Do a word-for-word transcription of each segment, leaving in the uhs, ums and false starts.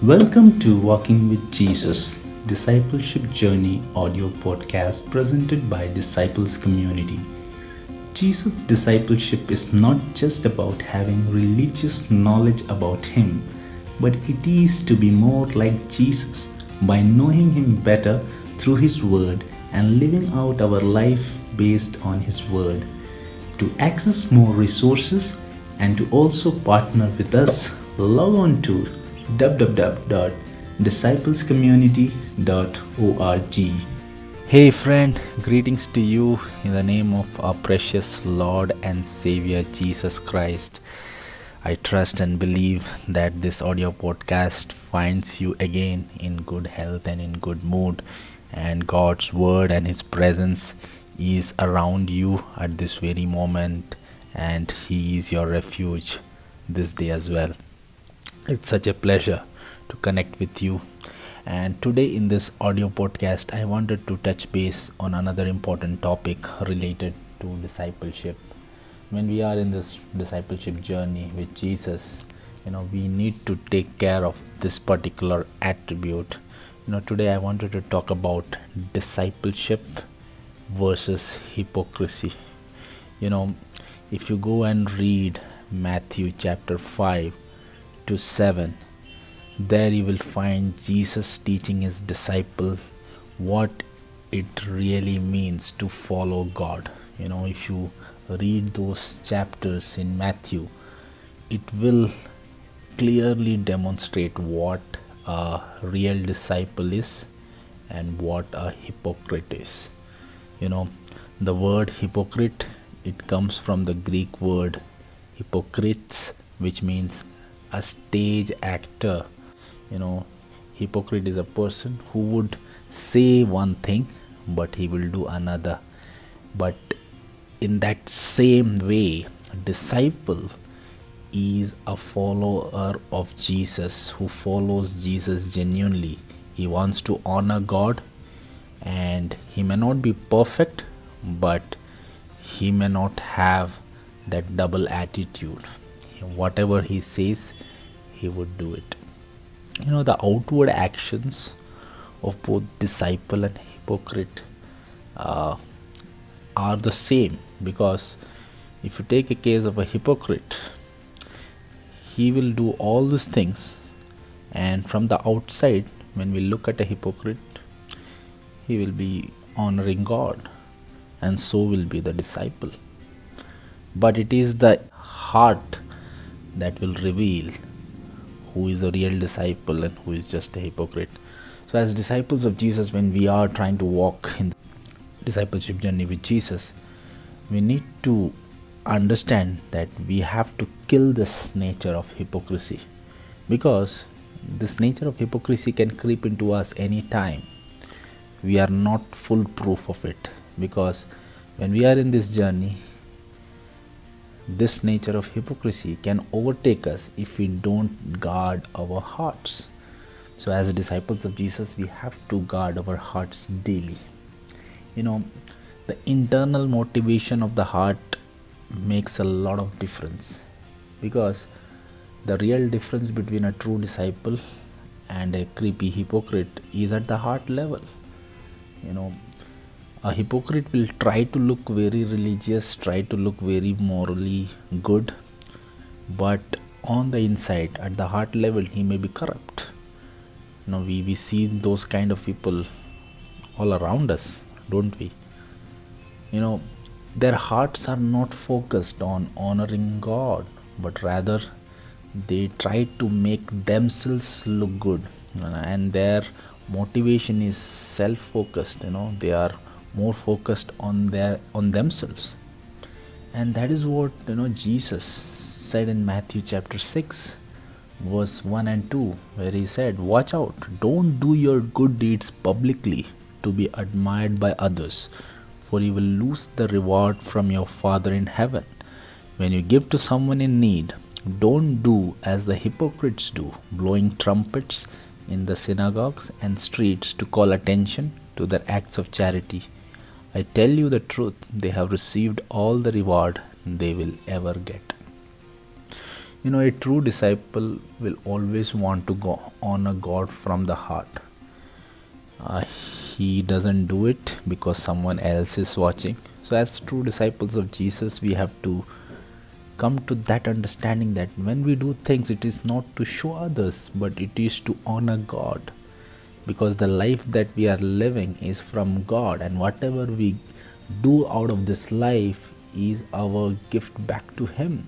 Welcome to Walking with Jesus, Discipleship Journey audio podcast presented by Disciples Community. Jesus' discipleship is not just about having religious knowledge about Him, but it is to be more like Jesus by knowing Him better through His Word and living out our life based on His Word. To access more resources and to also partner with us, log on to w w w dot disciples community dot org. Hey friend, greetings to you in the name of our precious Lord and Savior Jesus Christ. I trust and believe that this audio podcast finds you again in good health and in good mood, and God's word and His presence is around you at this very moment, and He is your refuge this day as well. It's such a pleasure to connect with you. And today in this audio podcast, I wanted to touch base on another important topic related to discipleship. When we are in this discipleship journey with Jesus, you know, we need to take care of this particular attribute. You know, today I wanted to talk about discipleship versus hypocrisy. You know, if you go and read Matthew chapter five to seven, there you will find Jesus teaching His disciples what it really means to follow God. You know, if you read those chapters in Matthew, it will clearly demonstrate what a real disciple is and what a hypocrite is. You know, the word hypocrite, it comes from the Greek word hypocrites, which means a stage actor. You know, hypocrite is a person who would say one thing but he will do another. But in that same way, a disciple is a follower of Jesus who follows Jesus genuinely. He wants to honor God, and he may not be perfect, but he may not have that double attitude. Whatever he says, he would do it. You know, the outward actions of both disciple and hypocrite uh, are the same, because if you take a case of a hypocrite, he will do all these things, and from the outside, when we look at a hypocrite, he will be honoring God, and so will be the disciple. But it is the heart that will reveal who is a real disciple and who is just a hypocrite. So as disciples of Jesus, when we are trying to walk in the discipleship journey with Jesus, we need to understand that we have to kill this nature of hypocrisy, because this nature of hypocrisy can creep into us anytime. We are not foolproof of it, because when we are in this journey, this nature of hypocrisy can overtake us if we don't guard our hearts. So as disciples of Jesus, we have to guard our hearts daily. You know, the internal motivation of the heart makes a lot of difference, because the real difference between a true disciple and a creepy hypocrite is at the heart level. You know, a hypocrite will try to look very religious, try to look very morally good, but on the inside, at the heart level, he may be corrupt. You know, we, we see those kind of people all around us, don't we? You know, their hearts are not focused on honoring God, but rather they try to make themselves look good, and their motivation is self-focused. You know, they are more focused on their on themselves. And that is what, you know, Jesus said in Matthew chapter six verse one and two, where he said, watch out, don't do your good deeds publicly to be admired by others, for you will lose the reward from your Father in heaven. When you give to someone in need, don't do as the hypocrites do, blowing trumpets in the synagogues and streets to call attention to their acts of charity. I tell you the truth, they have received all the reward they will ever get. You know, a true disciple will always want to go honor God from the heart. Uh, he doesn't do it because someone else is watching. So, as true disciples of Jesus, we have to come to that understanding that when we do things, it is not to show others, but it is to honor God. Because the life that we are living is from God, and whatever we do out of this life is our gift back to Him.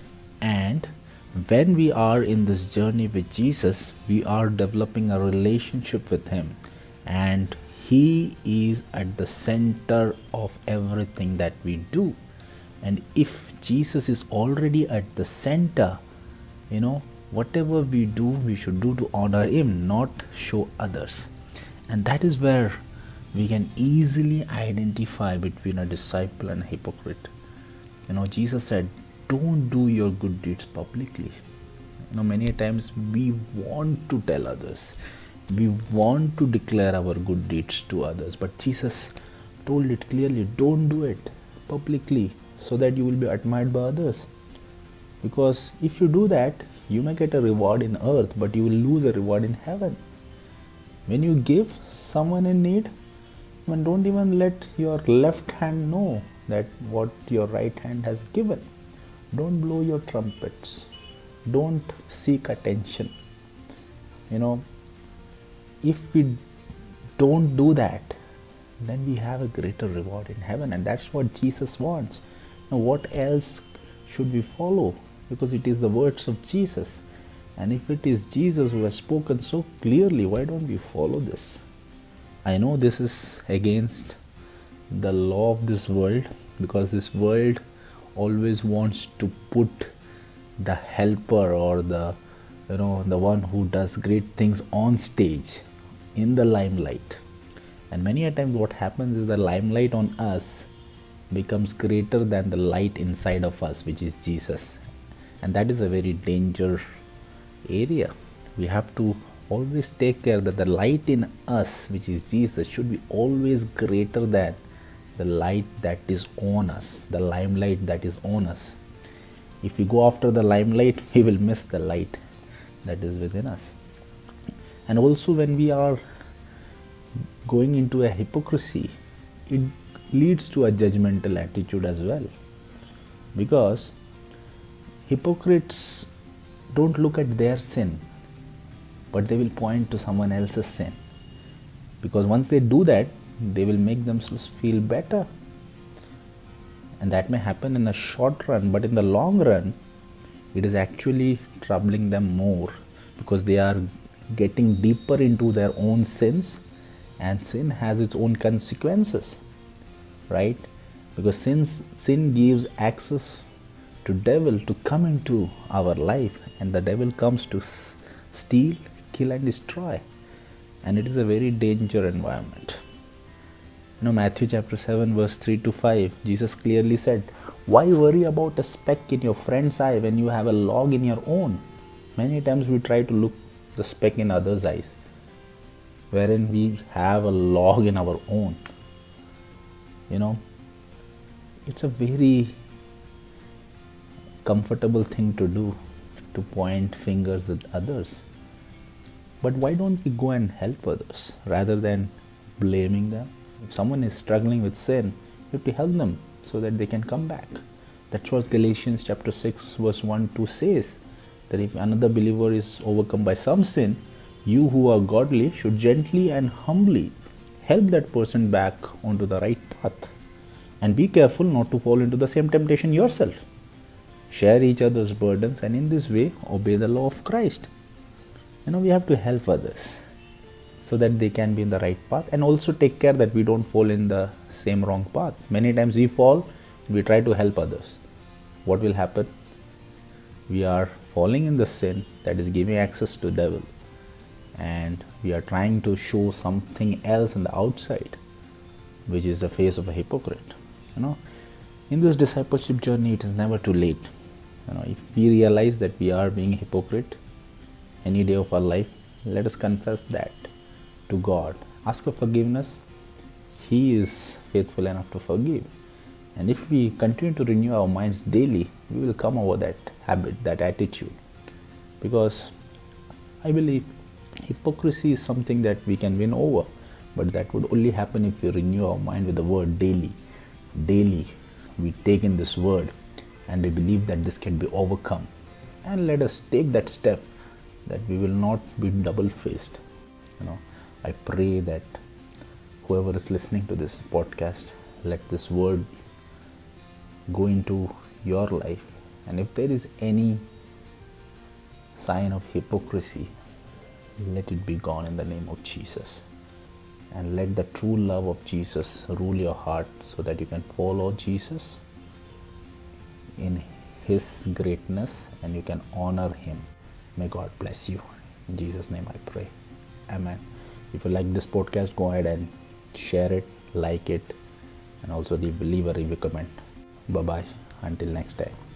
And when we are in this journey with Jesus, we are developing a relationship with Him, and He is at the center of everything that we do. And if Jesus is already at the center, you know, whatever we do, we should do to honor Him, not show others. And that is where we can easily identify between a disciple and a hypocrite. You know, Jesus said, don't do your good deeds publicly. You know, many times we want to tell others, we want to declare our good deeds to others, but Jesus told it clearly, don't do it publicly so that you will be admired by others. Because if you do that, you may get a reward in earth, but you will lose a reward in heaven. When you give someone in need, then don't even let your left hand know that what your right hand has given. Don't blow your trumpets. Don't seek attention. You know, if we don't do that, then we have a greater reward in heaven, and that's what Jesus wants. Now, what else should we follow? Because it is the words of Jesus. And if it is Jesus who has spoken so clearly, why don't we follow this? I know this is against the law of this world, because this world always wants to put the helper or the, you know, the one who does great things on stage in the limelight. And many a times what happens is the limelight on us becomes greater than the light inside of us, which is Jesus. And that is a very danger area. We have to always take care that the light in us, which is Jesus, should be always greater than the light that is on us, the limelight that is on us. If we go after the limelight, we will miss the light that is within us. And also, when we are going into a hypocrisy, it leads to a judgmental attitude as well. Because hypocrites don't look at their sin, but they will point to someone else's sin. Because once they do that, they will make themselves feel better. And that may happen in a short run, but in the long run, it is actually troubling them more, because they are getting deeper into their own sins, and sin has its own consequences, right? Because since sin gives access to devil to come into our life, and the devil comes to s- steal, kill and destroy, and it is a very dangerous environment. You know, Matthew chapter seven verse three to five, Jesus clearly said, why worry about a speck in your friend's eye when you have a log in your own? Many times we try to look the speck in others' eyes, wherein we have a log in our own. You know, it's a very comfortable thing to do, to point fingers at others. But why don't we go and help others rather than blaming them? If someone is struggling with sin, you have to help them so that they can come back. That's what Galatians chapter six verse one to says, that if another believer is overcome by some sin, you who are godly should gently and humbly help that person back onto the right path. And be careful not to fall into the same temptation yourself. Share each other's burdens, and in this way obey the law of Christ. You know, we have to help others so that they can be in the right path, and also take care that we don't fall in the same wrong path. Many times we fall, we try to help others. What will happen? We are falling in the sin that is giving access to devil, and we are trying to show something else in the outside, which is the face of a hypocrite. You know, in this discipleship journey, it is never too late. You know, if we realize that we are being a hypocrite any day of our life, let us confess that to God. Ask for forgiveness. He is faithful enough to forgive. And if we continue to renew our minds daily, we will come over that habit, that attitude. Because I believe hypocrisy is something that we can win over, but that would only happen if we renew our mind with the word daily. Daily, we take in this word and we believe that this can be overcome. And let us take that step, that we will not be double-faced. You know, I pray that whoever is listening to this podcast, let this word go into your life. And if there is any sign of hypocrisy, let it be gone in the name of Jesus. And let the true love of Jesus rule your heart, so that you can follow Jesus in His greatness and you can honor Him. May God bless you. In Jesus' name I pray. Amen. If you like this podcast, go ahead and share it, like it, and also leave a review comment. Bye bye. Until next time.